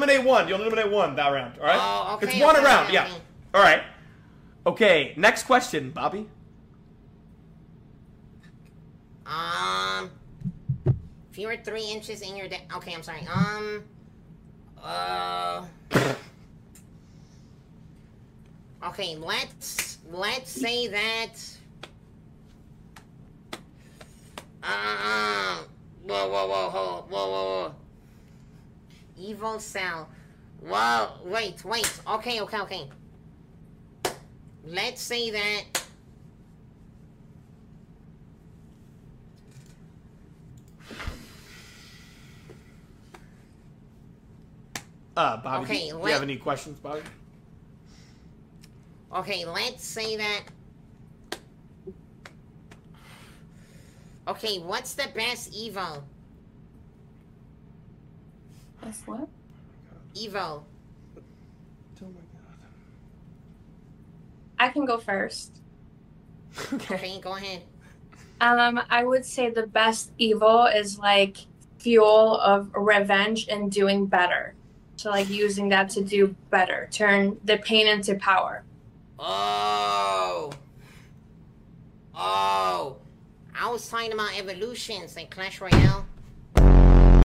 eliminate one. You'll eliminate one that round. All right. Oh, okay. It's one okay, round. okay, Yeah. okay. All right. Okay. Next question, Bobby. If you were 3 inches in your okay, I'm sorry. Okay, let's say that. Whoa. Evil cell. Whoa, wait. Okay. Let's say that. Bobby, Okay, do you have any questions, Bobby? Okay, let's say that. Okay, what's the best Evo? Best what? Evo. Oh my god. I can go first. Okay, go ahead. I would say the best evil is like fuel of revenge and doing better. So like using that to do better, turn the pain into power. Oh, I was talking about evolutions like Clash Royale.